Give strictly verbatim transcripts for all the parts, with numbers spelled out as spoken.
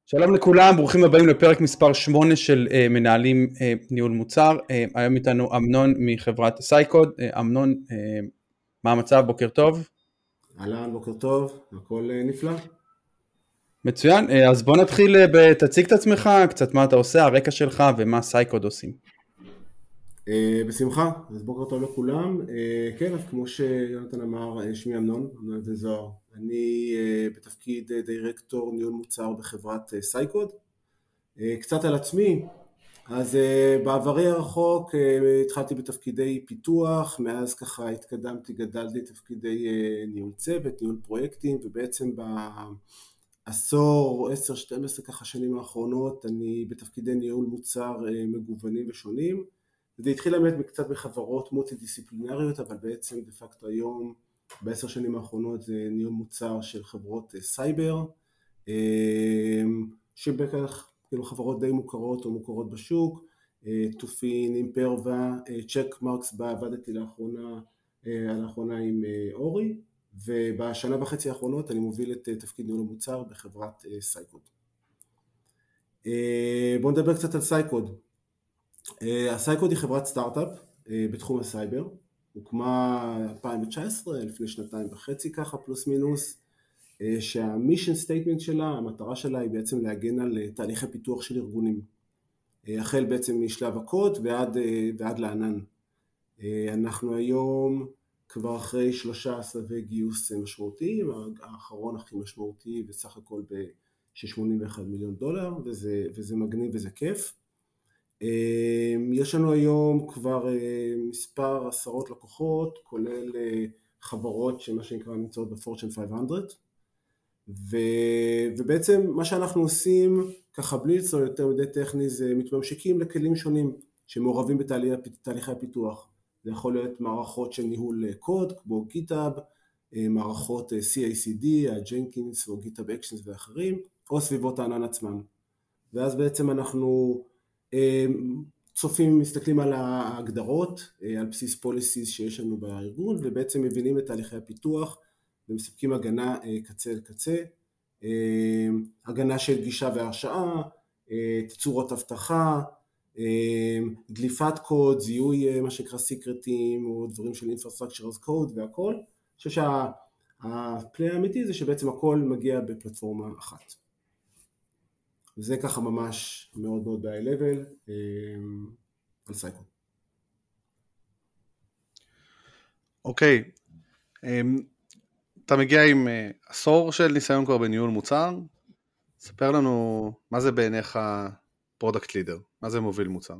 שלום לכולם, ברוכים הבאים לפרק מספר שמונה של uh, מנהלים uh, ניהול מוצר. uh, היום איתנו אמנון מחברת סייקוד. uh, אמנון, uh, מה המצב? בוקר טוב. אהלן, בוקר טוב, הכל uh, נפלא. מצוין, uh, אז בוא נתחיל, uh, תציג את עצמך, קצת מה אתה עושה, הרקע שלך ומה סייקוד עושים. Uh, בשמחה, אז בוקר טוב לכולם. uh, כן, אז כמו שיונתן אמר, שמי אמנון, אמנון בן זוהר. אני uh, בתפקיד uh, דירקטור ניהול מוצר בחברת uh, סייקוד. Uh, קצת על עצמי, אז uh, בעברי הרחוק uh, התחלתי בתפקידי פיתוח, מאז ככה התקדמתי, גדלתי תפקידי uh, ניהול צוות, ניהול פרויקטים, ובעצם בעשור, עשר, שתים עשרה ככה שנים האחרונות, אני בתפקידי ניהול מוצר uh, מגוונים ושונים. זה התחיל באמת קצת בחברות מולטי דיסציפלינריות, אבל בעצם דה פקטו היום, בעשר שנים האחרונות, זה ניהול מוצר של חברות סייבר, שבכך כאילו חברות די מוכרות או מוכרות בשוק, תופין, אימפרווה, צ'קמרקס, בה עבדתי לאחרונה, לאחרונה עם אורי, ובשנה וחצי האחרונות אני מוביל את תפקיד ניהול המוצר בחברת סייקוד. בואו נדבר קצת על סייקוד. הסייקוד היא חברת סטארט-אפ בתחום הסייבר, הוקמה אלפיים תשע עשרה, לפני שנתיים וחצי ככה, פלוס מינוס, שהמישן סטייטמנט שלה, המטרה שלה היא בעצם להגן על תהליכי פיתוח של ארגונים, החל בעצם משלב הקוד ועד, ועד לענן. אנחנו היום כבר אחרי שלושה סבבי גיוס משמעותיים, האחרון הכי משמעותי בסך הכל ב-שמונים ואחד מיליון דולר, וזה, וזה מגניב וזה כיף. יש לנו היום כבר מספר עשרות לקוחות, כולל חברות שמה שנקרא נמצאות בפורצ'ן חמש מאות, ו... ובעצם מה שאנחנו עושים, ככה בלי לצור יותר מדי טכני, זה מתממשקים לכלים שונים שמעורבים בתהליכי הפיתוח. זה יכול להיות מערכות של ניהול קוד, כמו גיטאב, מערכות סי איי סי די, הג'נקינס או גיטאב אקשנס ואחרים, או סביבות הענן עצמם. ואז בעצם אנחנו צופים, מסתכלים על ההגדרות, על בסיס פוליסיס שיש לנו בארגון, ובעצם מבינים את תהליכי הפיתוח, ומספקים הגנה קצה אל קצה, הגנה של גישה והרשאה, תצורות אבטחה, דליפת קוד, זיהוי מה שנקרא סיקרטים, או דברים של infrastructure as code והכל. אני חושב שהפלי האמיתי זה שבעצם הכל מגיע בפלטפורמה אחת. וזה ככה ממש מאוד מאוד בהיי לבל על סייקוד. אוקיי, אתה מגיע עם עשור של ניסיון כבר בניהול מוצר, ספר לנו מה זה בעיניך פרודקט לידר, מה זה מוביל מוצר?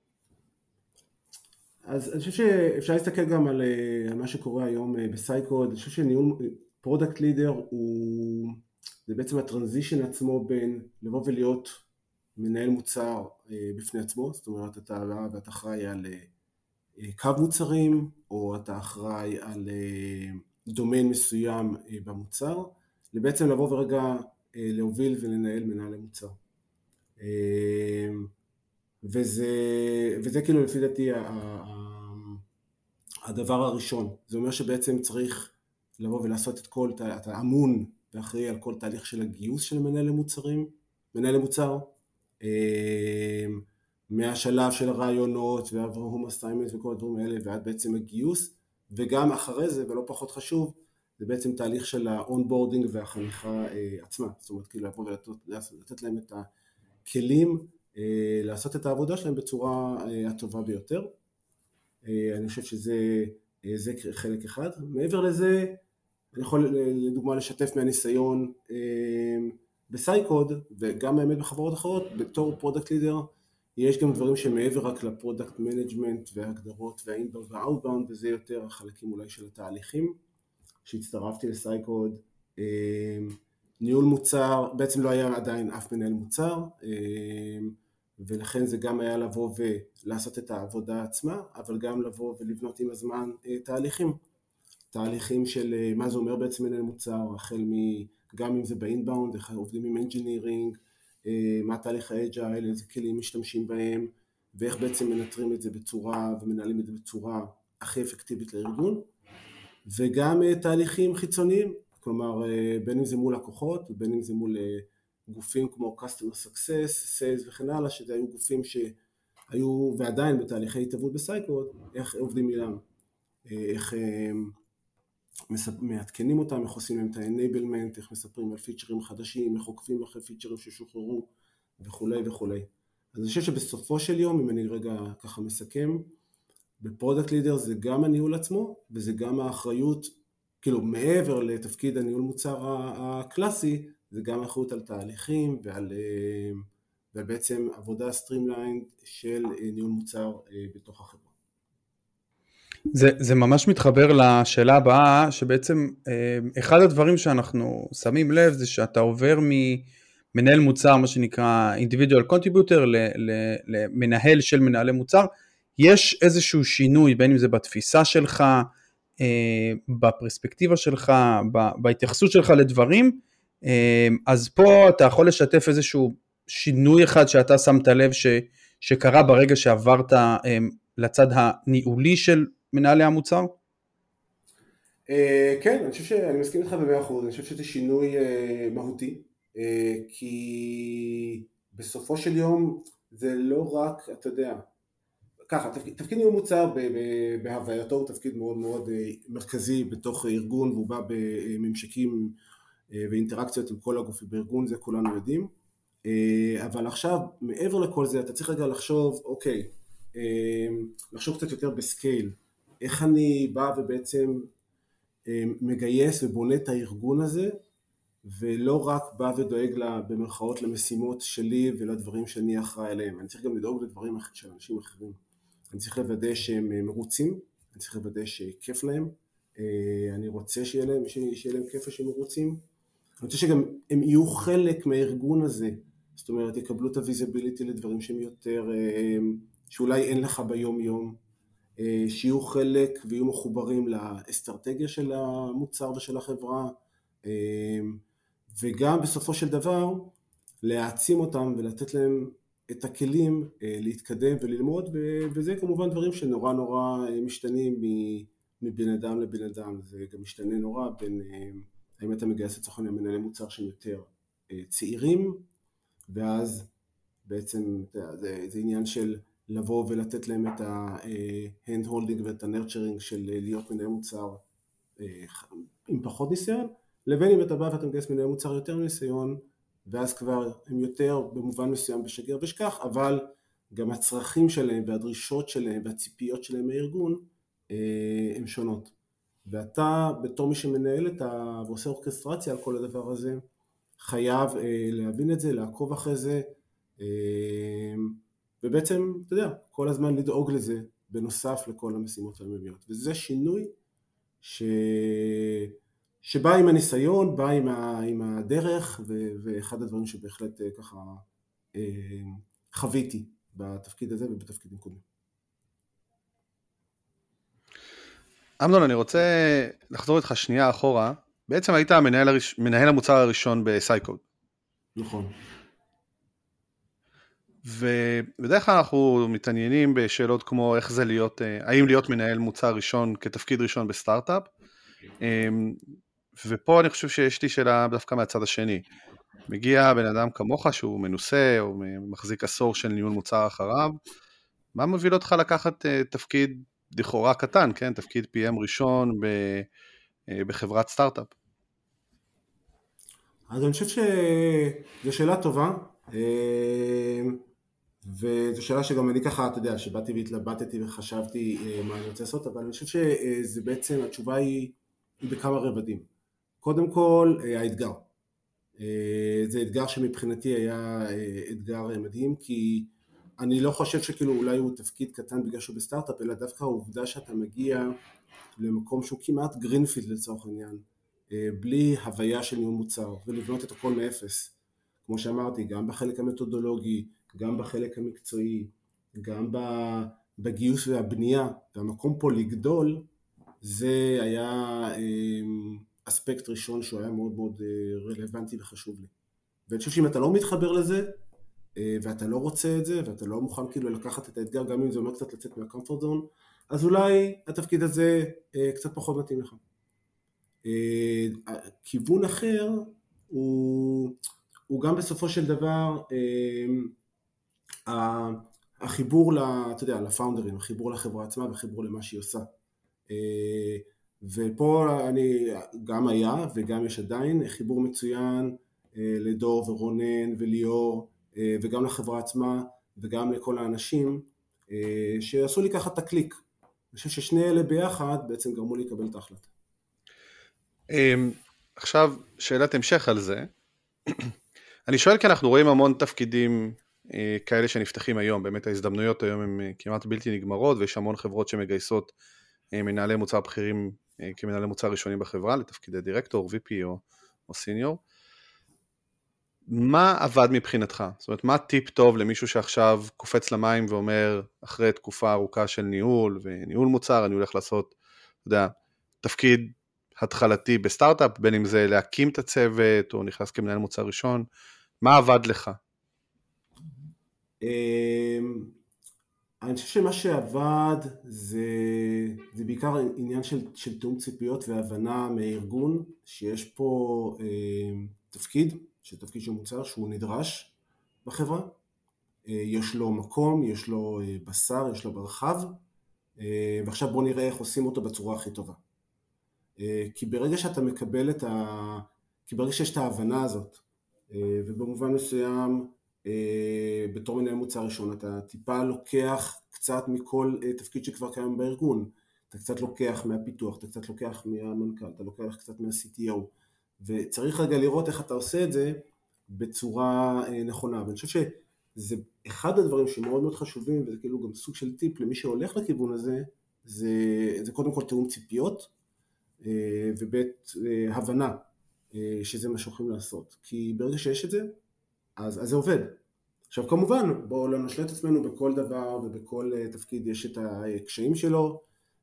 אז אני חושב שאפשר להסתכל גם על מה שקורה היום בסייקוד. אני חושב שניהול פרודקט לידר הוא... זה בעצם הטרנזישן עצמו בין לבוא ולהיות מנהל מוצר בפני עצמו, זאת אומרת אתה בא ואתה אחראי על קו מוצרים, או אתה אחראי על דומיין מסוים במוצר, לבעצם לבוא ורגע להוביל ולנהל מנהל מוצר. וזה, וזה כאילו לפי דעתי הדבר הראשון. זה אומר שבעצם צריך לבוא ולעשות את כל, אתה אמון ואחראי על כל תהליך של הגיוס של מנהל מוצרים, מנהל מוצר, מהשלב של הרעיונות וההום אסיימנט וכל הדברים האלה ועד בעצם הגיוס, וגם אחרי זה ולא פחות חשוב, זה בעצם תהליך של האונבורדינג והחניכה עצמה, זאת אומרת כאילו לבוא ולתת להם את הכלים, לעשות את העבודה שלהם בצורה הטובה ביותר. אני חושב שזה זה חלק אחד. מעבר לזה, אני יכול לדוגמה לשתף מהניסיון בסייקוד, וגם באמת בחברות אחרות, בתור פרודקט לידר, יש גם דברים שמעבר רק לפרודקט מנג'מנט וההגדרות והאינבאונד והאוטבאונד, וזה יותר החלקים אולי של התהליכים. כשהצטרפתי לסייקוד, ניהול מוצר, בעצם לא היה עדיין אף מנהל מוצר, ולכן זה גם היה לבוא ולעשות את העבודה עצמה, אבל גם לבוא ולבנות עם הזמן תהליכים. תהליכים של מה זה אומר בעצם מנהל מוצר, החל מ... גם אם זה באינבאונד, איך עובדים עם אנג'ינירינג, מה תהליך האג'ייל, איזה כלים משתמשים בהם, ואיך בעצם מנטרים את זה בצורה ומנהלים את זה בצורה הכי אפקטיבית לארגון, וגם תהליכים חיצוניים, כלומר בין אם זה מול לקוחות, ובין אם זה מול גופים כמו Customer Success, Sales וכן הלאה, שזה היו גופים שהיו ועדיין בתהליכי התערבות בסייקוד, איך עובדים איתם, איך מעדכנים אותם, איך עושים להם את ה-enablement, איך מספרים על פיצ'רים חדשים, איך עוקבים אחרי פיצ'רים ששוחררו וכו' וכו'. אז אני חושב שבסופו של יום, אם אני רגע ככה מסכם, בפרודקט לידר זה גם הניהול עצמו, וזה גם האחריות, כאילו מעבר לתפקיד הניהול מוצר הקלאסי, זה גם האחריות על תהליכים ועל, ועל בעצם עבודה סטרימליינד של ניהול מוצר בתוך החברה. זה, זה ממש מתחבר לשאלה הבאה, שבעצם אחד הדברים שאנחנו שמים לב זה שאתה עובר ממנהל מוצר, מה שנקרא individual contributor, למנהל של מנהלי מוצר. יש איזשהו שינוי, בין אם זה בתפיסה שלך, בפרספקטיבה שלך, בהתייחסות שלך לדברים, אז פה אתה יכול לשתף איזשהו שינוי אחד שאתה שמת לב ש, שקרה ברגע שעברת לצד הניהולי של מנהלי המוצר? כן, אני חושב שאני מסכים איתך במאה אחוז, אני חושב שזה שינוי מהותי, כי בסופו של יום זה לא רק, אתה יודע, ככה, תפקיד ניהול מוצר בהווייתו הוא תפקיד מאוד מאוד מרכזי בתוך ארגון, והוא בא בממשקים ואינטראקציות עם כל הגופים בארגון, זה כולנו יודעים, אבל עכשיו מעבר לכל זה אתה צריך רגע לחשוב, אוקיי, לחשוב קצת יותר בסקייל, איך אני בא ובעצם מגייס ובונה את הארגון הזה, ולא רק בא ודואג לה, במרכאות למשימות שלי ולדברים שאני אחראי עליהם, אני צריך גם לדאוג לדברים של אנשים אחרים, אני צריך לוודא שהם מרוצים, אני צריך לוודא שכיף להם, אני רוצה שיהיה להם, שיהיה להם כיף ושהם מרוצים, אני רוצה שגם הם יהיו חלק מהארגון הזה, זאת אומרת יקבלו את הוויזיביליטי לדברים שהם יותר, שאולי אין לך ביום יום, שיהיו חלק ויהיו מחוברים לאסטרטגיה של המוצר ושל החברה, וגם בסופו של דבר להעצים אותם ולתת להם את הכלים להתקדם וללמוד, וזה כמובן דברים שנורא נורא משתנים מבן אדם לבן אדם, זה גם משתנה נורא בין, האם אתה מגייס לצורך מנהלי מוצר שהם יותר צעירים, ואז בעצם זה, זה עניין של לבוא ולתת להם את ה-hand holding ואת ה-nurturing של להיות מנהל מוצר עם פחות ניסיון, לבין אם אתה בא ואתה מגייס מנהל מוצר יותר ניסיון, ואז כבר הם יותר במובן מסוים בשגר ושכח, אבל גם הצרכים שלהם והדרישות שלהם והציפיות שלהם מהארגון הם שונות. ואתה בתור מי שמנהל את ה... ועושה אורקסטרציה על כל הדבר הזה, חייב להבין את זה, לעקוב אחרי זה, ובעצם, אתה יודע, כל הזמן לדאוג לזה, בנוסף לכל המשימות המביאות. וזה שינוי ש... שבא עם הניסיון, בא עם, ה... עם הדרך, ו... ואחד הדברים שבהחלט ככה חוויתי בתפקיד הזה ובתפקידים קודמים. אמנון, אני רוצה לחזור איתך שנייה אחורה. בעצם היית המנהל הראש... מנהל המוצר הראשון בסייקוד. נכון. ובדרך כלל אנחנו מתעניינים בשאלות כמו איך זה להיות, האם להיות מנהל מוצר ראשון כתפקיד ראשון בסטארט-אפ, ופה אני חושב שיש לי שאלה דווקא מהצד השני. מגיע בן אדם כמוך שהוא מנוסה או מחזיק עשור של ניהול מוצר אחריו, מה מוביל אותך לקחת תפקיד לכאורה קטן, כן? תפקיד פי אם ראשון בחברת סטארט-אפ? אז אני חושב שזו שאלה טובה, וזו שאלה שגם אני ככה, אתה יודע, שבאתי והתלבטתי וחשבתי מה אני רוצה לעשות, אבל אני חושב שזה בעצם, התשובה היא, היא בכמה רבדים. קודם כל, האתגר. זה אתגר שמבחינתי היה אתגר מדהים, כי אני לא חושב שכאילו אולי הוא תפקיד קטן בגלל שהוא בסטארט-אפ, אלא דווקא העובדה שאתה מגיע למקום שהוא כמעט גרינפילד לצורך העניין, בלי הוויה של ניהול מוצר, ולבנות את הכל מאפס. כמו שאמרתי, גם בחלק המתודולוגי, גם בחלק המקצועי, גם בגיוס והבנייה, והמקום פה לגדול, זה היה אספקט ראשון שהוא היה מאוד מאוד רלוונטי וחשוב לי. ואני חושב שאם אתה לא מתחבר לזה, ואתה לא רוצה את זה, ואתה לא מוכן כאילו לקחת את האתגר, גם אם זה אומר קצת לצאת מהקומפורט זון, אז אולי התפקיד הזה קצת פחות מתאים לך. כיוון אחר הוא, הוא גם בסופו של דבר החיבור, אתה יודע, לפאונדרים, החיבור לחברה עצמה והחיבור למה שהיא עושה. ופה אני גם היה וגם יש עדיין חיבור מצוין לדור ורונן וליאור, וגם לחברה עצמה וגם לכל האנשים שעשו לי ככה את הקליק. אני חושב ששני אלה ביחד בעצם גרמו לי לקבל את ההחלטה. עכשיו שאלת המשך על זה. אני שואל כי אנחנו רואים המון תפקידים כאלה שנפתחים היום, באמת ההזדמנויות היום הן כמעט בלתי נגמרות, ויש המון חברות שמגייסות מנהלי מוצר בכירים כמנהלי מוצר ראשונים בחברה, לתפקידי דירקטור, וי פי או, או סיניור. מה עבד מבחינתך? זאת אומרת, מה טיפ טוב למישהו שעכשיו קופץ למים ואומר, אחרי תקופה ארוכה של ניהול וניהול מוצר, אני הולך לעשות, אתה יודע, תפקיד התחלתי בסטארט-אפ, בין אם זה להקים את הצוות, או נכנס כמנהל מוצר ראשון, מה עבד לך? אני חושב שמה שעבד זה, זה בעיקר עניין של, של תאום ציפיות והבנה מהארגון, שיש פה תפקיד, שתפקיד של מוצר שהוא נדרש בחברה, יש לו מקום, יש לו בשר, יש לו מרחב, ועכשיו בוא נראה איך עושים אותו בצורה הכי טובה. כי ברגע שאתה מקבל את ה... כי ברגע שיש את ההבנה הזאת, ובמובן מסוים, בתור מנהל מוצר ראשון, אתה טיפה לוקח קצת מכל תפקיד שכבר קיים בארגון, אתה קצת לוקח מהפיתוח, אתה קצת לוקח מהמנכ"ל, אתה לוקח קצת מה-סי טי או, וצריך רגע לראות איך אתה עושה את זה בצורה נכונה. ואני חושב שזה אחד הדברים שמאוד מאוד חשובים, וזה כאילו גם סוג של טיפ למי שהולך לכיוון הזה, זה, זה קודם כל תאום ציפיות, ובית הבנה שזה מה שהולכים לעשות. כי ברגע שיש את זה, אז, אז זה עובד. עכשיו כמובן, בואו לא נשלה את עצמנו בכל דבר ובכל תפקיד יש את הקשיים שלו,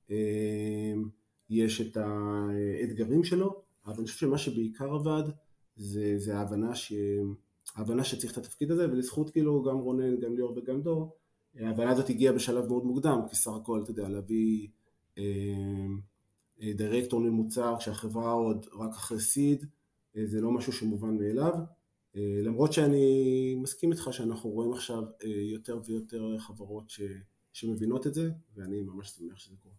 יש את האתגרים שלו, אבל אני חושב שמה שבעיקר עבד, זה, זה ההבנה, ש... ההבנה שצריך את התפקיד הזה, ולזכות כאילו גם רונן, גם ליאור וגם דור, ההבנה הזאת הגיעה בשלב מאוד מוקדם, כי סך הכל, אתה יודע, להביא אה, אה, דירקטור ממוצר, כשהחברה עוד רק אחרי סיד, אה, זה לא משהו שמובן מאליו, אה, למרות שאני מסכים איתך שאנחנו רואים עכשיו אה, יותר ויותר חברות ש... שמבינות את זה, ואני ממש שמח שזה קורה.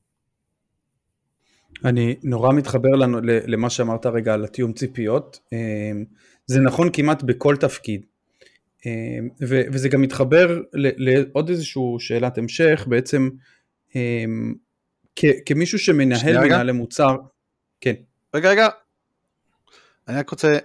אני נורא מתחבר לנו, למה שאמרת רגע על התיאום ציפיות, זה נכון כמעט בכל תפקיד, וזה גם מתחבר לעוד איזשהו שאלת המשך, בעצם כמישהו שמנהל מנהלי מוצר, כן. רגע, רגע, אני רק רוצה,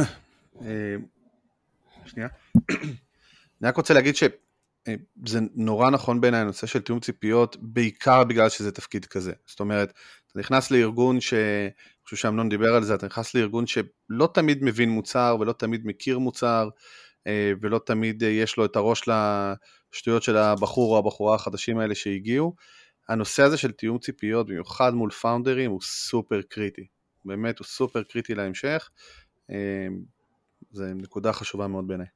שנייה, אני רק רוצה להגיד שזה נורא נכון בעיניי הנושא של תיאום ציפיות, בעיקר בגלל שזה תפקיד כזה, זאת אומרת, אתה נכנס לארגון ש... אני חושב שאמנון דיבר על זה, אתה נכנס לארגון שלא תמיד מבין מוצר, ולא תמיד מכיר מוצר, ולא תמיד יש לו את הראש לשטויות של הבחור או הבחורה החדשים האלה שהגיעו. הנושא הזה של תיאום ציפיות, במיוחד מול פאונדרים, הוא סופר קריטי. באמת הוא סופר קריטי להמשך. זה נקודה חשובה מאוד בעיניי.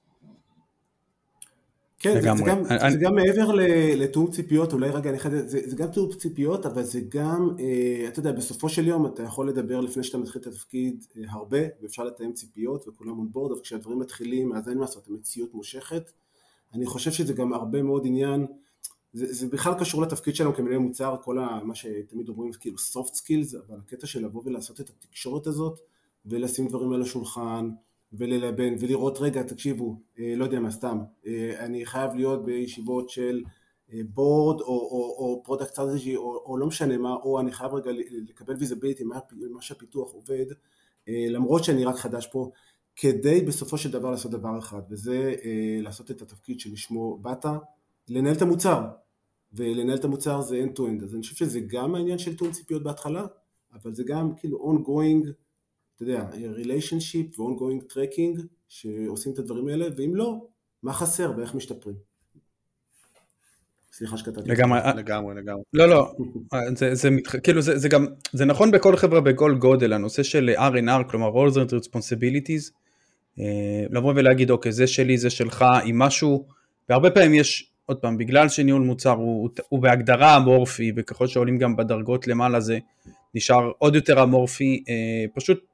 כן, זה, זה, גם, אני... זה גם מעבר לתאום ציפיות, אולי רגע אני חייב, זה, זה גם תאום ציפיות, אבל זה גם, אה, אתה יודע, בסופו של יום אתה יכול לדבר לפני שאתה מתחיל את התפקיד אה, הרבה, ואפשר לתאם ציפיות וכולם on board, אבל כשהדברים מתחילים, אז אין מה לעשות, המציאות מושכת. אני חושב שזה גם הרבה מאוד עניין, זה, זה בכלל קשור לתפקיד שלנו כמנהל מוצר, כל ה, מה שתמיד אומרים כאילו soft skills, אבל הקטע של לבוא ולעשות את התקשורת הזאת, ולשים דברים על השולחן, וללבן, ולראות רגע, תקשיבו, לא יודע מה, סתם, אני חייב להיות בישיבות של בורד, או, או, או פרודקט סטרטג'י, או, או לא משנה מה, או אני חייב רגע לקבל ויזיביליטי, מה, מה שהפיתוח עובד, למרות שאני רק חדש פה, כדי בסופו של דבר לעשות דבר אחד, וזה לעשות את התפקיד שלשמו באת, לנהל את המוצר, ולנהל את המוצר זה end to end, אז אני חושב שזה גם העניין של תאום ציפיות בהתחלה, אבל זה גם כאילו ongoing, אתה יודע, relationship ו-ongoing tracking שעושים את הדברים האלה, ואם לא, מה חסר ואיך משתפרים? סליחה שקטעתי. לגמרי, לגמרי, לגמרי. לא, לא, זה, זה, כאילו, זה, זה גם, זה נכון בכל חברה, בכל גודל, הנושא של אר אן אר, כלומר, roles and responsibilities, לבוא ולהגיד, אוקיי, זה שלי, זה שלך, עם משהו, והרבה פעמים יש, עוד פעם, בגלל שניהול מוצר הוא, הוא בהגדרה אמורפי, וככל שעולים גם בדרגות למעלה זה נשאר עוד יותר אמורפי, פשוט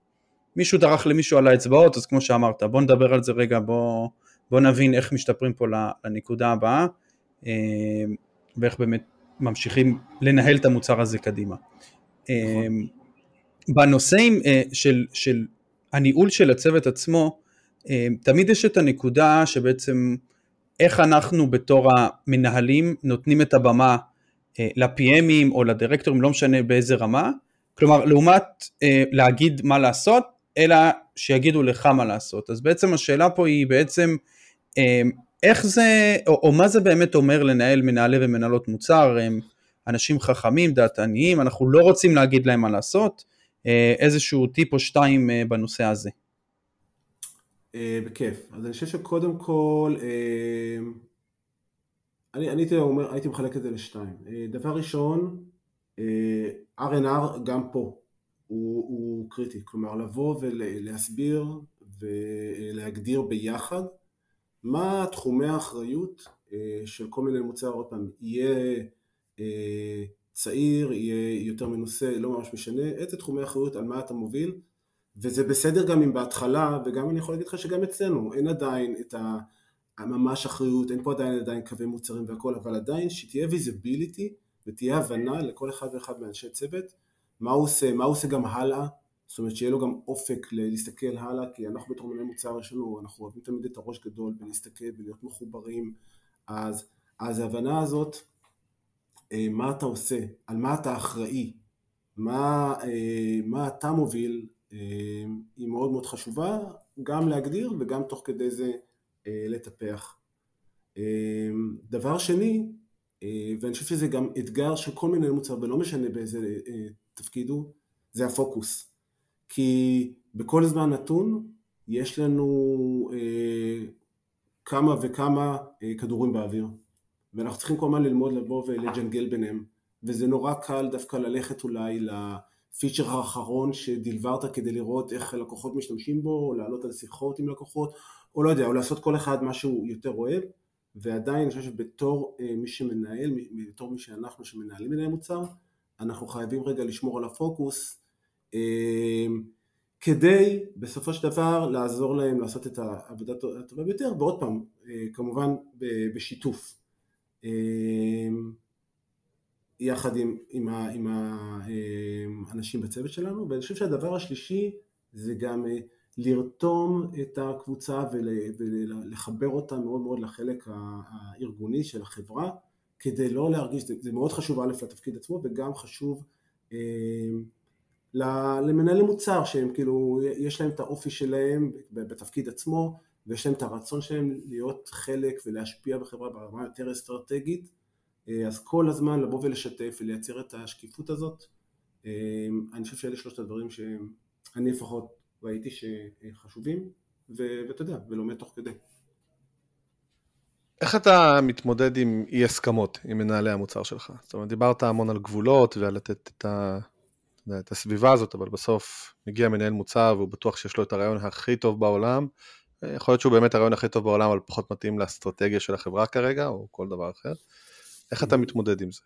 מישהו דרך למישהו על האצבעות, אז כמו שאמרת, בוא נדבר על זה רגע, בוא, בוא נבין איך משתפרים פה לנקודה הבאה, ואיך באמת ממשיכים לנהל את המוצר הזה קדימה. נכון. בנושאים של, של הניהול של הצוות עצמו, תמיד יש את הנקודה שבעצם איך אנחנו בתור המנהלים נותנים את הבמה ל-פי אמים או לדירקטורים, לא משנה באיזה רמה, כלומר לעומת להגיד מה לעשות, אלא שיגידו לך מה לעשות. אז בעצם השאלה פה היא בעצם איך זה, או, או מה זה באמת אומר לנהל מנהלי ומנהלות מוצר, הם אנשים חכמים, דעתניים, אנחנו לא רוצים להגיד להם מה לעשות, איזשהו טיפ או שתיים בנושא הזה. בכיף. אז אני חושב שקודם כל, אני, אני הייתי, אומר, הייתי מחלק את זה לשתיים. דבר ראשון, אר אן אר גם פה הוא, הוא קריטי, כלומר לבוא ולהסביר ולהגדיר ביחד מה תחומי האחריות של כל מיני מוצר, עוד פעם, יהיה צעיר, יהיה יותר מנוסה, לא ממש משנה, איזה תחומי האחריות, על מה אתה מוביל, וזה בסדר גם אם בהתחלה, וגם אני יכול להגיד לך שגם אצלנו, אין עדיין את הממש אחריות, אין פה עדיין עדיין קווי מוצרים והכל, אבל עדיין שתהיה ויזיביליטי, ותהיה הבנה לכל אחד ואחד מאנשי צוות, מה הוא עושה, מה הוא עושה גם הלאה, זאת אומרת שיהיה לו גם אופק להסתכל הלאה, כי אנחנו בתור מנהלי מוצר שלנו, אנחנו אוהבים תמיד את הראש גדול, ולהסתכל ולהיות מחוברים, אז, אז ההבנה הזאת, מה אתה עושה, על מה אתה אחראי, מה, מה אתה מוביל, היא מאוד מאוד חשובה, גם להגדיר וגם תוך כדי זה לטפח. דבר שני, ואני חושב שזה גם אתגר של כל מיני מוצר, ולא משנה באיזה תפקיד הוא, זה הפוקוס. כי בכל זמן נתון יש לנו כמה וכמה כדורים באוויר, ואנחנו צריכים כל הזמן ללמוד לבוא ולג'נגל ביניהם, וזה נורא קל דווקא ללכת אולי לפיצ'ר האחרון שדלברת כדי לראות איך לקוחות משתמשים בו, או לעלות על שיחות עם לקוחות, או לא יודע, או לעשות כל אחד מה שהוא יותר אוהב, ועדיין אני חושב שבתור מי שמנהל, בתור מי שאנחנו שמנהלים מנהל מוצר, אנחנו חייבים רגע לשמור על הפוקוס, כדי בסופו של דבר לעזור להם לעשות את העבודה הטובה ביותר, ועוד פעם, כמובן בשיתוף. יחד עם, עם, ה, עם האנשים בצוות שלנו, ואני חושב שהדבר השלישי זה גם לרתום את הקבוצה ולחבר אותה מאוד מאוד לחלק הארגוני של החברה, כדי לא להרגיש, זה, זה מאוד חשוב א' לתפקיד עצמו, וגם חשוב למנהלי מוצר, שהם כאילו, יש להם את האופי שלהם בתפקיד עצמו, ויש להם את הרצון שלהם להיות חלק ולהשפיע בחברה ברמה יותר אסטרטגית, אז כל הזמן לבוא ולשתף ולייצר את השקיפות הזאת, אני חושב שאלה שלושת הדברים שאני לפחות ראיתי שחשובים, ואתה יודע, ולומד תוך כדי. איך אתה מתמודד עם אי הסכמות עם מנהלי המוצר שלך? זאת אומרת, דיברת המון על גבולות ועל לתת את, ה... את הסביבה הזאת, אבל בסוף מגיע מנהל מוצר והוא בטוח שיש לו את הרעיון הכי טוב בעולם, יכול להיות שהוא באמת הרעיון הכי טוב בעולם, אבל פחות מתאים לאסטרטגיה של החברה כרגע, או כל דבר אחר. איך אתה מתמודד עם זה?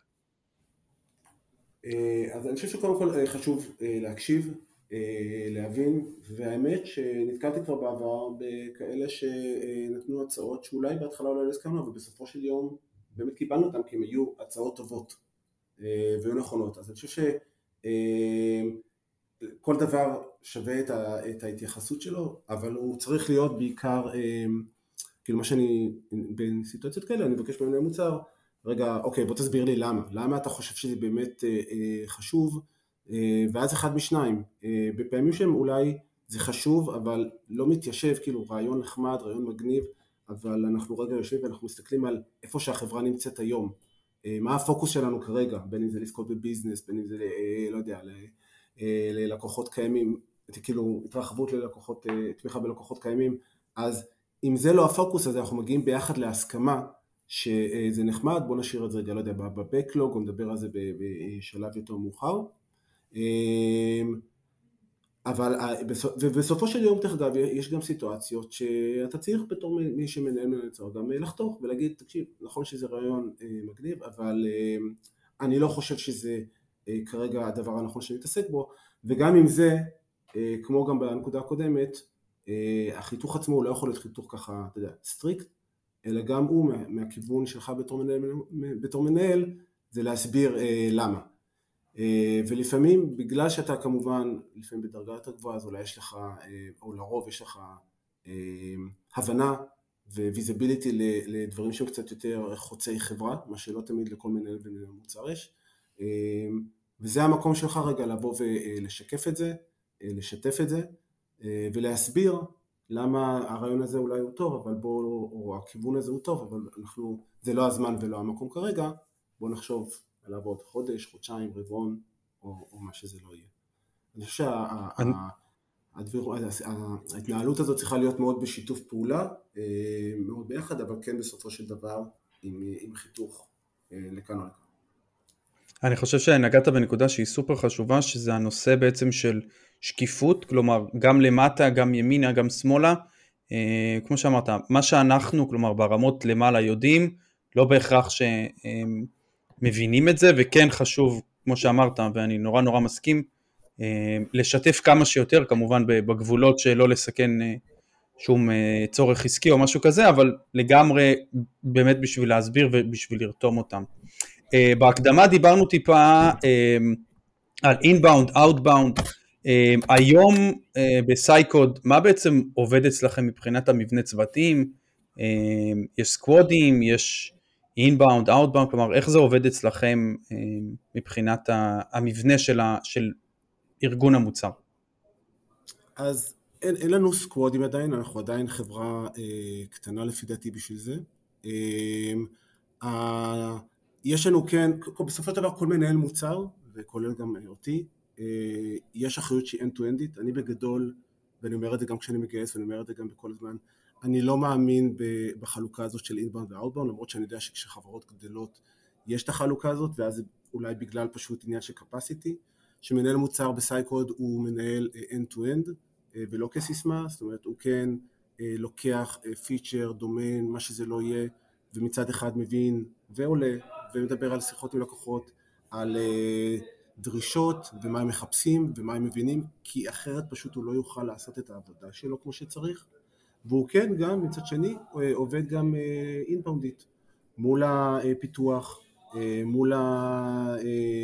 אז אני חושב שקודם כל חשוב להקשיב, להבין, והאמת שנתקלתי כבר בעבר בכאלה שנתנו הצעות שאולי בהתחלה אולי לא הסכמנו, אבל בסופו של יום באמת קיבלנו אותם כי הם היו הצעות טובות והיו נכונות. אז אני חושב שכל דבר שווה את ההתייחסות שלו, אבל הוא צריך להיות בעיקר, כאילו מה שאני, בין סיטואציות כאלה, אני מבקש ממנו מוצר, רגע, אוקיי, בוא תסביר לי למה. למה אתה חושב שזה באמת אה, חשוב? אה, ואז אחד משניים. אה, בפעמים שהם אולי זה חשוב, אבל לא מתיישב, כאילו רעיון נחמד, רעיון מגניב, אבל אנחנו רגע יושבים ואנחנו מסתכלים על איפה שהחברה נמצאת היום. אה, מה הפוקוס שלנו כרגע? בין אם זה לזכות בביזנס, בין אם זה, אה, לא יודע, ל, אה, ללקוחות קיימים, כאילו התרחבות ללקוחות, אה, תמיכה בלקוחות קיימים. אז אם זה לא הפוקוס, אז אנחנו מגיעים ביחד להסכמה, שזה נחמד, בוא נשאיר את זה רגע, לא יודע, בבקלוג, או נדבר על זה בשלב יותר מאוחר. אבל, ובסופו של יום, תחגב, יש גם סיטואציות שאתה צריך בתור מי שמנהל מנצר, גם לחתוך ולהגיד, תקשיב, נכון שזה רעיון מגניב, אבל אני לא חושב שזה כרגע הדבר הנכון שנתעסק בו, וגם עם זה, כמו גם בנקודה הקודמת, החיתוך עצמו הוא לא יכול להיות חיתוך ככה, אתה יודע, סטריקט, אלא גם הוא מהכיוון שלך בתור מנהל, בתור מנהל זה להסביר למה. ולפעמים, בגלל שאתה כמובן, לפעמים בדרגה יותר גבוהה, אז אולי יש לך, או לרוב יש לך הבנה וויזיביליטי לדברים שהם קצת יותר חוצי חברה, מה שלא תמיד לכל מנהל ומנהל מוצר יש. וזה המקום שלך רגע לבוא ולשקף את זה, לשתף את זה, ולהסביר למה הרעיון הזה אולי הוא טוב, אבל בוא, או הכיוון הזה הוא טוב, אבל אנחנו, זה לא הזמן ולא המקום כרגע, בוא נחשוב עליו עוד חודש, חודשיים, רבעון, או, או מה שזה לא יהיה. אני חושב שההתנהלות הזאת צריכה להיות מאוד בשיתוף פעולה, מאוד ביחד, אבל כן בסופו של דבר עם, עם חיתוך לכאן או לכאן. אני חושב שנגעת בנקודה שהיא סופר חשובה, שזה הנושא בעצם של שקיפות, כלומר גם למטה, גם ימינה, גם שמאלה, כמו שאמרת, מה שאנחנו, כלומר ברמות למעלה יודעים, לא בהכרח שמבינים את זה, וכן חשוב, כמו שאמרת, ואני נורא נורא מסכים, לשתף כמה שיותר, כמובן בגבולות שלא לסכן שום צורך עסקי או משהו כזה, אבל לגמרי באמת בשביל להסביר ובשביל לרתום אותם. בהקדמה דיברנו טיפה על inbound, outbound, היום בסייקוד, מה בעצם עובד אצלכם מבחינת המבנה צוותים? יש סקוודים, יש inbound, outbound, כלומר איך זה עובד אצלכם מבחינת המבנה של ארגון המוצר? אז אין, אין לנו סקוודים עדיין, אנחנו עדיין חברה אה, קטנה לפי דעתי בשביל זה. אה, אה, יש לנו כן, בסופו של דבר כל מנהל מוצר, וכולל גם אותי, אה, יש אחריות שהיא end-to-endית. אני בגדול, ואני אומר את זה גם כשאני מגייס, ואני אומר את זה גם בכל הזמן, אני לא מאמין בחלוקה הזאת של inbound ו-outbound, למרות שאני יודע שכשחברות גדלות יש את החלוקה הזאת, ואז אולי בגלל פשוט עניין של capacity, שמנהל מוצר בסייקוד הוא מנהל end-to-end, ולא כסיסמה, זאת אומרת הוא כן לוקח פיצ'ר, דומיין, מה שזה לא יהיה, ומצד אחד מבין ועולה, ומדבר על שיחות עם לקוחות, על דרישות, ומה הם מחפשים, ומה הם מבינים, כי אחרת פשוט הוא לא יוכל לעשות את העבודה שלו כמו שצריך, והוא כן גם, מצד שני, עובד גם אינבאונדית, מול הפיתוח, מול ה...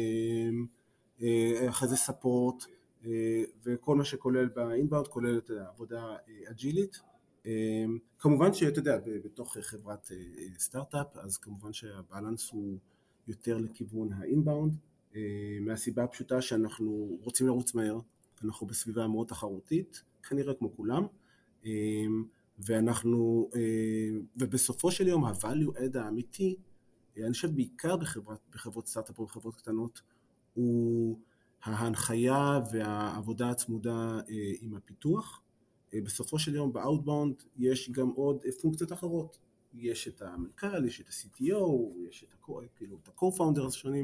אחרי זה ספורט, וכל מה שכולל באינבאונד, כולל את העבודה אג'ילית. כמובן שאתה יודע, בתוך חברת סטארט-אפ, אז כמובן שהבאלנס הוא יותר לכיוון האינבאונד, מהסיבה הפשוטה שאנחנו רוצים לרוץ מהר, אנחנו בסביבה מאוד תחרותית, כנראה כמו כולם, ואנחנו, ובסופו של יום ה-value add האמיתי, אני חושב בעיקר בחברת, בחברות סטארט-אפ או בחברות קטנות, הוא ההנחיה והעבודה הצמודה עם הפיתוח. בסופו של יום באוטבאונד יש גם עוד פונקציות אחרות. יש את המנכ"ל, יש את ה-סי טי או, יש את ה-co-founders השונים,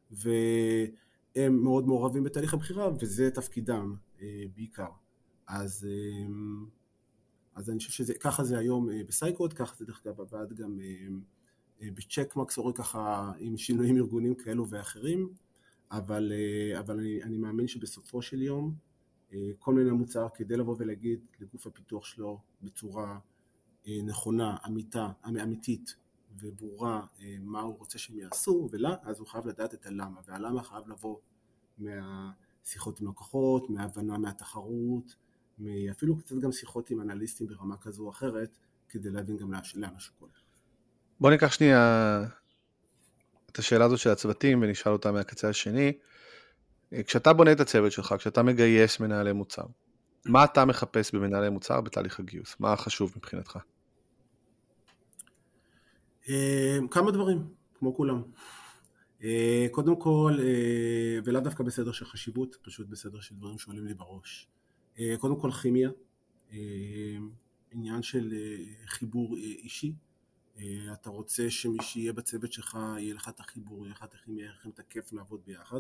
והם מאוד מעורבים בתהליך הבחירה, וזה תפקידם בעיקר. אז, אז אני חושב שככה זה היום בסייקוד, ככה זה דרך כלל בבעד גם בצ'קמקס, או ככה עם שינויים ארגונים כאלו ואחרים, אבל, אבל אני, אני מאמין שבסופו של יום, כל מיני מוצר כדי לבוא ולהגיד לגוף הפיתוח שלו בצורה נכונה, אמיתה, אמיתית וברורה מה הוא רוצה שהם יעשו ולה, אז הוא חייב לדעת את הלמה, והלמה חייב לבוא מהשיחות עם לקוחות, מההבנה מהתחרות, אפילו קצת גם שיחות עם אנליסטים ברמה כזו או אחרת, כדי להבין גם לאן השיקול. בוא ניקח שנייה את השאלה הזו של הצוותים ונשאל אותה מהקצה השני. כשאתה בונה את הצוות שלך, כשאתה מגייס מנהלי מוצר, מה אתה מחפש במנהלי מוצר בתהליך הגיוס? מה חשוב מבחינתך? כמה דברים, כמו כולם. קודם כל, ולא דווקא בסדר של חשיבות, פשוט בסדר של דברים שעולים לי בראש. קודם כל כימיה, עניין של חיבור אישי. אתה רוצה שמי שיהיה בצוות שלך, יהיה לך את החיבור, יהיה לך את הכימיה, יהיה לכם את הכיף לעבוד ביחד.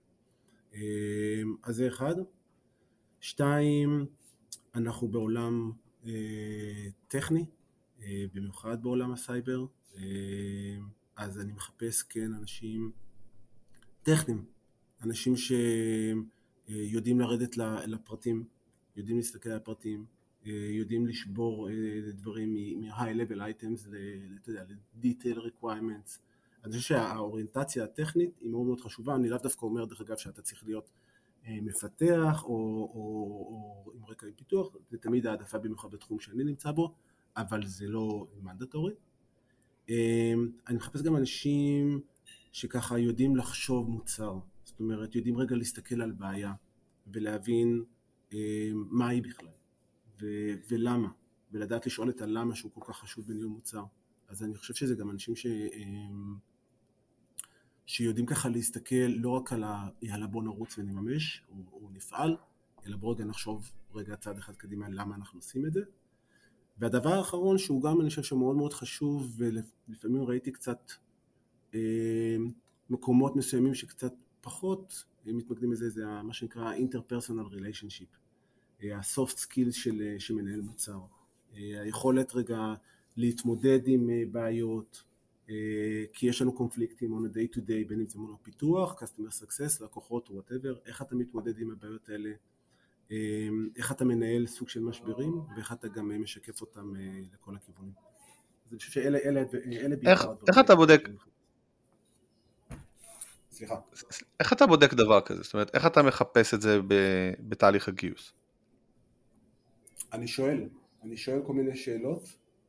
אז זה אחד. שתיים, אנחנו בעולם טכני, במיוחד בעולם הסייבר, אז אני מחפש כן אנשים טכניים, אנשים יודעים לרדת לפרטים, יודעים להסתכל על הפרטים, יודעים לשבור דברים מ-high level items ל-detail requirements. אני חושב שהאוריינטציה הטכנית היא מאוד מאוד חשובה. אני לאו דווקא אומר דרך אגב שאתה צריך להיות מפתח או, או, או עם רקע עם פיתוח, זה תמיד העדפה במיוחד בתחום שאני נמצא בו, אבל זה לא מנדטורי. אני מחפש גם אנשים שככה יודעים לחשוב מוצר, זאת אומרת יודעים רגע להסתכל על בעיה ולהבין מה היא בכלל ו- ולמה, ולדעת לשאול את הלמה שהוא כל כך חשוב בניהול מוצר. אז אני חושב שזה גם אנשים ש... שיודעים ככה להסתכל לא רק על ה... יאללה בוא נרוץ ונממש או, או נפעל, אלא בוא רגע נחשוב רגע צעד אחד קדימה למה אנחנו עושים את זה. והדבר האחרון שהוא גם אני חושב שמאוד מאוד חשוב, ולפעמים ראיתי קצת אה, מקומות מסוימים שקצת פחות מתמקדים לזה, זה מה שנקרא interpersonal relationship, ה-soft skills של, של מנהל מוצר, היכולת רגע להתמודד עם בעיות, כי יש לנו קונפליקטים on a day to day, בין אם זה מול הפיתוח, customer success, לקוחות או whatever, איך אתה מתמודד עם הבעיות האלה, איך אתה מנהל סוג של משברים, ואיך אתה גם משקף אותם לכל הכיוונים. אז אני חושב שאלה אלה, אלה בעיקר הדברים. איך אתה בודק? סליחה. איך אתה בודק דבר כזה? זאת אומרת, איך אתה מחפש את זה בתהליך הגיוס? אני שואל, אני שואל כל מיני שאלות,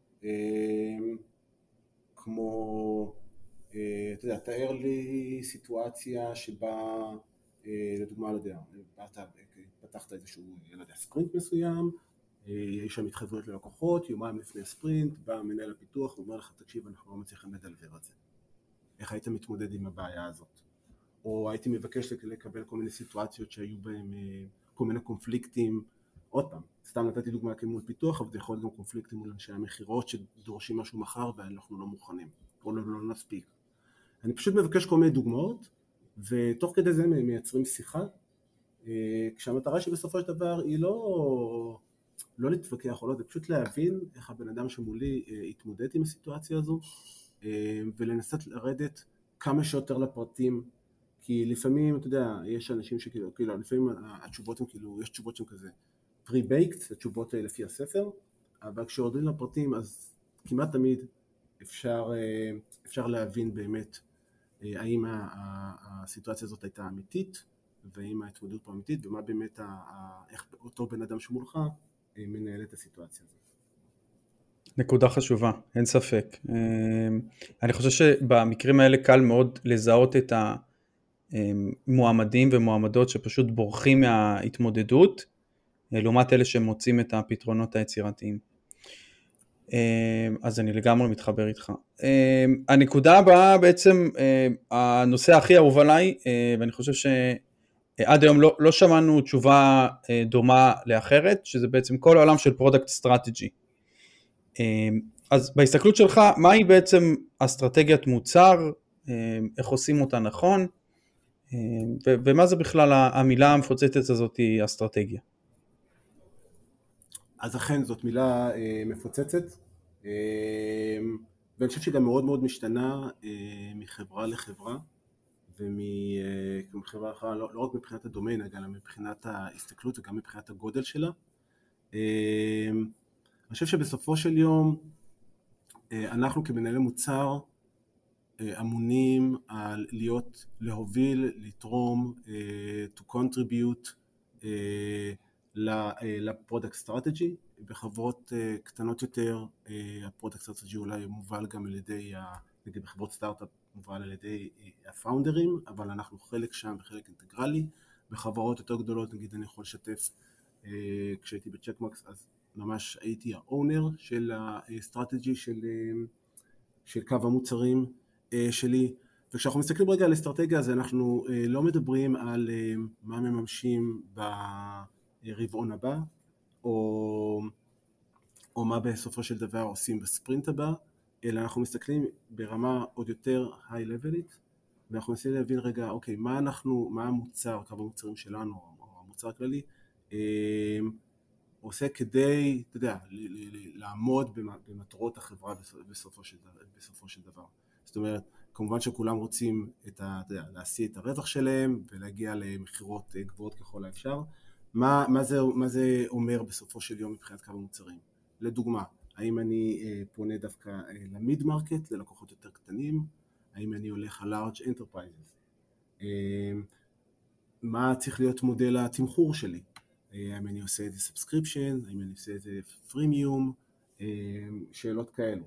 כמו, אתה יודע, תאר לי סיטואציה שבה, לדוגמה, לא יודע, פתחת איזשהו, לא יודע, ספרינט מסוים, יש שם התחייבויות ללקוחות, יומיים לפני הספרינט, בא מנהל הפיתוח, הוא אומר לך, תקשיב, אנחנו לא מצליחים לדלבר את זה. איך היית מתמודד עם הבעיה הזאת? או הייתי מבקש לקבל כל מיני סיטואציות שהיו בהם כל מיני קונפליקטים, עוד פעם, סתם נתתי דוגמה כמול פיתוח, אבל זה יכול להיות גם קונפליקטים מול אנשי המחירות שדורשים משהו מחר ואנחנו לא מוכנים, או לא, לא נספיק. אני פשוט מבקש כל מיני דוגמאות, ותוך כדי זה מייצרים שיחה, כשהמטרה שבסופו של דבר היא לא, לא להתווכח או לא, זה פשוט להבין איך הבן אדם שמולי יתמודד עם הסיטואציה הזו, ולנסות לרדת כמה שיותר לפרטים, כי לפעמים, אתה יודע, יש אנשים שכאילו, כאילו, לפעמים התשובות הן כאילו, יש תשובות שהן כזה pre-baked, התשובות לפי הספר, אבל כשעודים לפרטים, אז כמעט תמיד אפשר, אפשר להבין באמת האם הסיטואציה הזאת הייתה אמיתית, והאם ההתמודדות פה אמיתית, ומה באמת, איך אותו בן אדם שמולך מנהל את הסיטואציה הזאת. נקודה חשובה, אין ספק. אני חושב שבמקרים האלה קל מאוד לזהות את המועמדים ומועמדות שפשוט בורחים מההתמודדות, לעומת אלה שמוצאים את הפתרונות היצירתיים. אז אני לגמרי מתחבר איתך. הנקודה הבאה בעצם, הנושא הכי אהוב עליי, ואני חושב שעד היום לא, לא שמענו תשובה דומה לאחרת, שזה בעצם כל העולם של פרודקט סטרטג'י. אז בהסתכלות שלך, מהי בעצם אסטרטגיית מוצר, איך עושים אותה נכון, ומה זה בכלל המילה המפוצצת הזאת היא אסטרטגיה? אז אכן זאת מילה מפוצצת, ואני חושב שגם מאוד מאוד משתנה מחברה לחברה, ומחברה לחברה, לא רק מבחינת הדומיין, אלא מבחינת ההסתכלות וגם מבחינת הגודל שלה. אני חושב שבסופו של יום אנחנו כמנהלי מוצר אמונים על להיות, להוביל, לתרום, to contribute לפרודקט סטרטג'י. בחברות קטנות יותר הפרודקט סטרטג'י אולי מובל גם על ידי, נגיד בחברות סטארט-אפ מובל על ידי הפאונדרים, אבל אנחנו חלק שם וחלק אינטגרלי. בחברות יותר גדולות, נגיד אני יכול לשתף, כשהייתי בצ'קמקס אז ממש הייתי האונר של האסטרטג'י של, של קו המוצרים שלי. וכשאנחנו מסתכלים רגע על אסטרטגיה, אז אנחנו לא מדברים על מה מממשים ברבעון הבא, או, או מה בסופו של דבר עושים בספרינט הבא, אלא אנחנו מסתכלים ברמה עוד יותר היי-לבלית, ואנחנו מנסים להבין רגע, אוקיי, מה אנחנו, מה המוצר, קו המוצרים שלנו, או המוצר הכללי, עושה כדי, אתה יודע, לעמוד במטרות החברה בסופו של, בסופו של דבר. זאת אומרת, כמובן שכולם רוצים את ה, להשיא את הרווח שלהם ולהגיע למחירות גבוהות ככל האפשר. מה, מה זה, מה זה אומר בסופו של יום מבחינת כמה מוצרים? לדוגמה, האם אני פונה דווקא למיד מרקט, ללקוחות יותר קטנים? האם אני הולך על large enterprises? מה צריך להיות מודל התמחור שלי? האם אני עושה את זה subscription? האם אני עושה את זה freemium? שאלות כאלו.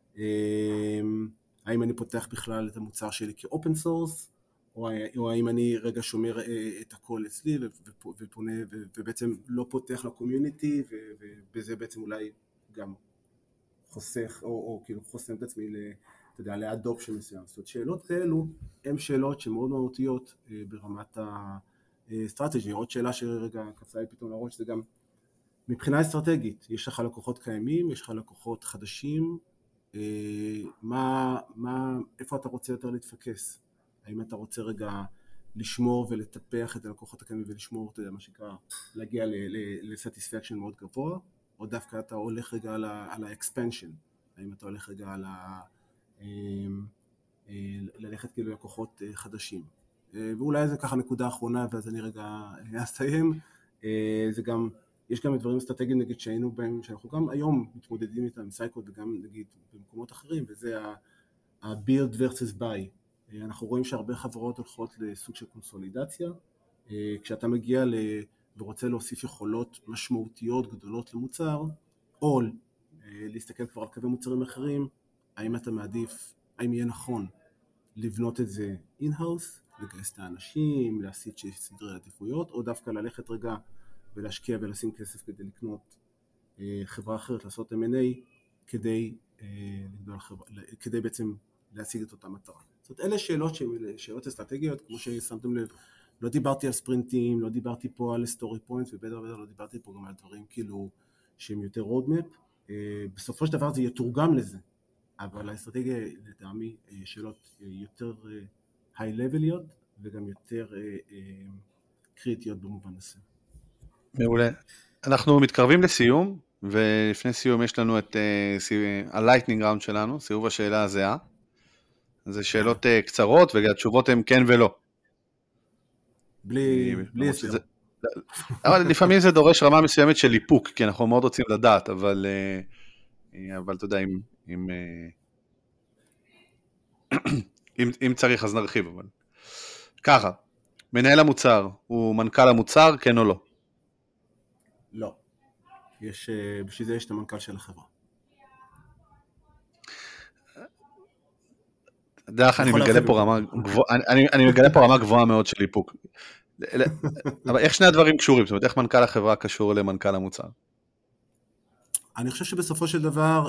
האם אני פותח בכלל את המוצר שלי כאופן סורס, או, או האם אני רגע שומר את הכל אצלי ופונה ובעצם לא פותח לקומיוניטי, ובזה בעצם אולי גם חוסך, או, או כאילו חוסם את עצמי ל, אתה יודע, לאדופשן מסוים. זאת אומרת, שאלות כאלו הן שאלות שמאוד מהותיות ברמת האסטרטגיה. עוד שאלה שרגע קפצה לי פתאום לראש, זה גם מבחינה אסטרטגית, יש לך לקוחות קיימים, יש לך לקוחות חדשים, מה, מה, איפה אתה רוצה יותר להתפקס? האם אתה רוצה רגע לשמור ולטפח את הלקוחות הקיימים ולשמור, אתה יודע, מה שנקרא, להגיע לסטיספקשן מאוד גבוה, או דווקא אתה הולך רגע על האקספנשן? האם אתה הולך רגע על ה... ללכת כאילו לקוחות חדשים? ואולי זה ככה נקודה אחרונה, ואז אני רגע אסיים. זה גם, יש גם דברים אסטרטגיים נגיד שהיינו בהם, שאנחנו גם היום מתמודדים איתם, סייקוד וגם נגיד במקומות אחרים, וזה ה-build versus buy. אנחנו רואים שהרבה חברות הולכות לסוג של קונסולידציה, כשאתה מגיע ל... ורוצה להוסיף יכולות משמעותיות גדולות למוצר, או להסתכל כבר על קווי מוצרים אחרים, האם אתה מעדיף, האם יהיה נכון לבנות את זה in-house, לגייס את האנשים, להסיט סדרי עדיפויות, או דווקא ללכת רגע ולהשקיע ולשים כסף כדי לקנות חברה אחרת, לעשות אם אנד איי, כדי, כדי בעצם להשיג את אותה מטרה. זאת אומרת, אלה שאלות שהן שאלות אסטרטגיות, כמו ששמתם לב, לא דיברתי על ספרינטים, לא דיברתי פה על סטורי פוינטס, ובטח ובטח לא דיברתי פה גם על דברים כאילו שהם יותר רודמפ. בסופו של דבר זה יתורגם לזה, אבל האסטרטגיה לטעמי שאלות יותר היי-לבליות וגם יותר קריטיות במובן הזה. מעולה. אנחנו מתקרבים לסיום, ולפני סיום יש לנו את הלייטנינג ראונד שלנו, סיבוב השאלה הזהה. זה שאלות קצרות, והתשובות הן כן ולא. בלי, בלי הסבר. אבל לפעמים זה דורש רמה מסוימת של ליפוק, כי אנחנו מאוד רוצים לדעת, אבל, אבל אתה יודע, אם, אם, אם, אם צריך אז נרחיב, אבל. ככה, מנהל המוצר, הוא מנכ"ל המוצר, כן או לא? לא. יש, בשביל זה יש את המנכ"ל של החברה. דרך, אני מגלה פה רמה גבוהה, אני, אני מגלה פה רמה גבוהה מאוד של ליפוק. אבל איך שני הדברים קשורים? זאת אומרת, איך מנכ"ל החברה קשור למנכ"ל המוצר? אני חושב שבסופו של דבר,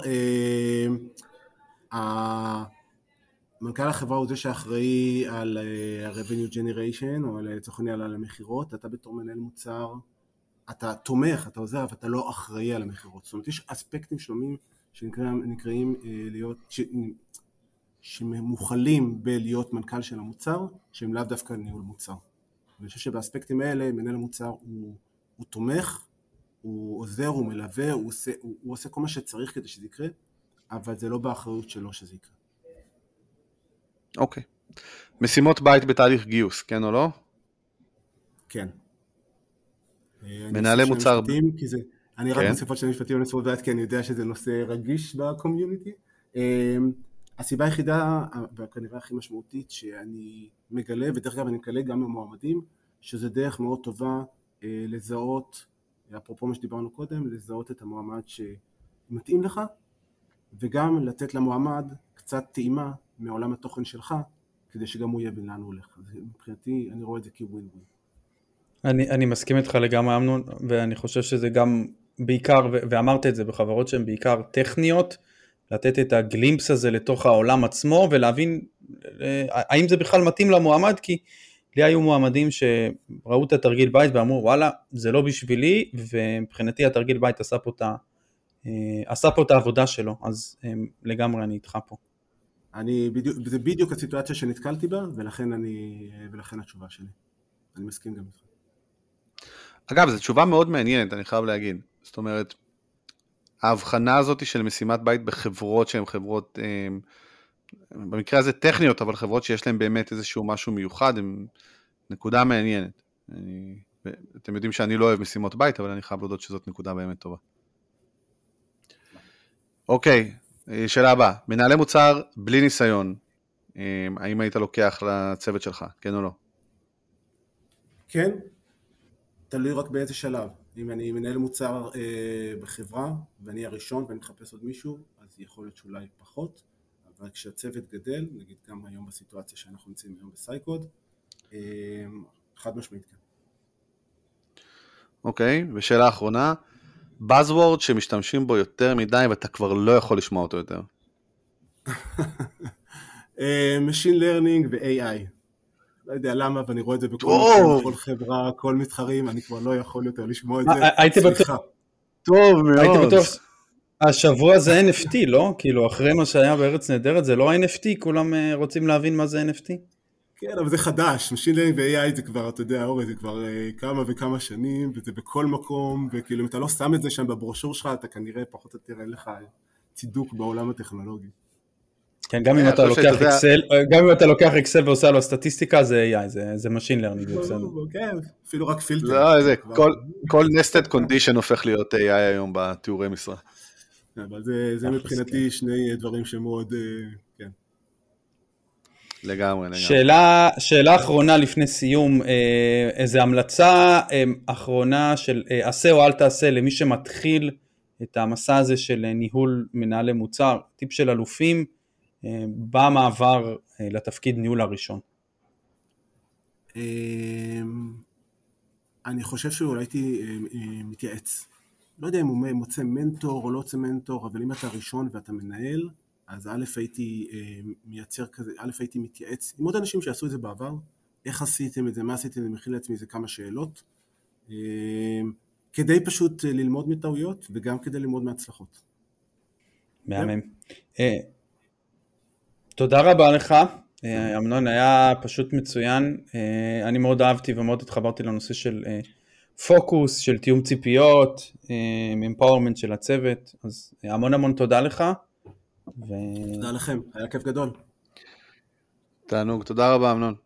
מנכ"ל החברה הוא זה שאחראי על ה-revenue generation, או לצורך העניין על המחירות. אתה בתור מנהל מוצר, אתה תומך, אתה עוזר, אבל אתה לא אחראי על המחירות. זאת אומרת, יש אספקטים שלמים שנקראים להיות, שמוכלים בלהיות מנכ"ל של המוצר, שהם לאו דווקא ניהול מוצר. ואני חושב שבאספקטים האלה, מנהל המוצר הוא, הוא תומך, הוא עוזר, הוא מלווה, הוא עושה, הוא, הוא עושה כל מה שצריך כדי שזה יקרה, אבל זה לא באחריות שלו שזה יקרה. אוקיי. משימות בית בתהליך גיוס, כן או לא? כן. מנהלי מוצר... כי זה, אני רק מוסיפות של משפטים לנושא בית, כי אני יודע שזה נושא רגיש בקומיוניטי. הסיבה היחידה, וכנראה הכי משמעותית, שאני מגלה, ודרך אגב אני מגלה גם במועמדים, שזה דרך מאוד טובה לזהות, אפרופו מה שדיברנו קודם, לזהות את המועמד שמתאים לך, וגם לתת למועמד קצת טעימה מעולם התוכן שלך, כדי שגם הוא יבין לאן הוא הולך. אז מבחינתי, אני רואה את זה כווין ווין. אני, אני מסכים איתך לגמרי, אמנון, ואני חושב שזה גם בעיקר, ו- ואמרת את זה בחברות שהן בעיקר טכניות, לתת את הגלימפס הזה לתוך העולם עצמו, ולהבין האם זה בכלל מתאים למועמד, כי לי היו מועמדים שראו את התרגיל בית ואמרו, וואלה, זה לא בשבילי, ומבחינתי התרגיל בית עשה פה את, עשה פה את העבודה שלו, אז לגמרי אני איתך פה. אני בדיוק, זה בדיוק הסיטואציה שנתקלתי בה, ולכן אני, ולכן התשובה שלי. אני מסכים גם איתך. אגב, זו תשובה מאוד מעניינת, אני חייב להגיד. זאת אומרת, ההבחנה הזאת של משימת בית בחברות שהן חברות, במקרה הזה טכניות, אבל חברות שיש להן באמת איזשהו משהו מיוחד, הן נקודה מעניינת. אני, אתם יודעים שאני לא אוהב משימות בית, אבל אני חייב להודות שזאת נקודה באמת טובה. אוקיי, שאלה הבאה. מנהלי מוצר בלי ניסיון, האם היית לוקח לצוות שלך, כן או לא? כן, תלוי רק באיזה שלב. אם אני מנהל מוצר אה, בחברה, ואני הראשון ואני מחפש עוד מישהו, אז יכול להיות שאולי פחות, אבל כשהצוות גדל, נגיד גם היום בסיטואציה שאנחנו נמצאים היום בסייקוד, אה, חד משמעית כן. אוקיי, ושאלה האחרונה, Buzzword שמשתמשים בו יותר מדי ואתה כבר לא יכול לשמוע אותו יותר. Machine Learning ו-איי איי. לא יודע למה, ואני רואה את זה בכל מקום, בכל חברה, כל מתחרים, אני כבר לא יכול יותר לשמוע את זה. הייתי בטוח. טוב מאוד. הייתי בטוח. השבוע זה אן אף טי, לא? כאילו, אחרי מה שהיה בארץ נהדרת, זה לא אן אף טי, כולם רוצים להבין מה זה אן אף טי? כן, אבל זה חדש, Machine Learning ו-איי איי זה כבר, אתה יודע, אורי, זה כבר כמה וכמה שנים, וזה בכל מקום, וכאילו, אם אתה לא שם את זה שם בברושור שלך, אתה כנראה פחות או יותר אין לך צידוק בעולם הטכנולוגי. כן, גם אם אתה לוקח אקסל, גם אם אתה לוקח אקסל ועושה לו סטטיסטיקה, זה איי איי, זה Machine Learning, זה בסדר. כן, אפילו רק פילטר. לא, זה, כל nested condition הופך להיות איי איי היום בתיאורי משרה. אבל זה מבחינתי שני דברים שמאוד, כן. לגמרי, לגמרי. שאלה, שאלה אחרונה לפני סיום, איזו המלצה אחרונה של עשה או אל תעשה למי שמתחיל את המסע הזה של ניהול מנהלי מוצר, טיפ של אלופים, במעבר לתפקיד ניהול הראשון. אני חושב שאולי הייתי מתייעץ. לא יודע אם הוא מוצא מנטור או לא מוצא מנטור, אבל אם אתה ראשון ואתה מנהל, אז א' הייתי מייצר כזה, א' הייתי מתייעץ עם עוד אנשים שעשו את זה בעבר, איך עשיתם את זה, מה עשיתם, אני מכין לעצמי איזה כמה שאלות, כדי פשוט ללמוד מטעויות וגם כדי ללמוד מהצלחות. מהמם. תודה רבה לך, אמנון, היה פשוט מצוין, אני מאוד אהבתי ומאוד התחברתי לנושא של פוקוס, של תיאום ציפיות, אמפאורמנט של הצוות, אז המון המון תודה לך. תודה לכם, היה כיף גדול. תענוג, תודה רבה אמנון.